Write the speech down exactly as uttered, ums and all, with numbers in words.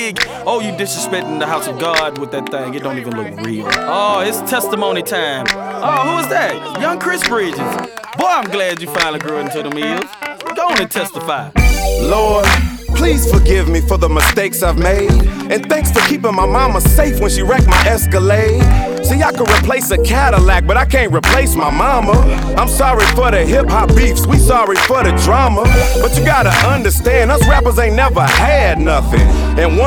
big. Oh, you disrespecting the house of God with that thing. It don't even look real. Oh, it's testimony time. Oh, who is that? Young Chris Bridges. Boy, I'm glad you finally grew into the meals. Go on and testify. Lord, please forgive me for the mistakes I've made. And thanks for keeping my mama safe when she wrecked my Escalade. See, I could replace a Cadillac, but I can't replace my mama. I'm sorry for the hip-hop beefs, we sorry for the drama. But you gotta understand, us rappers ain't never had nothing. And one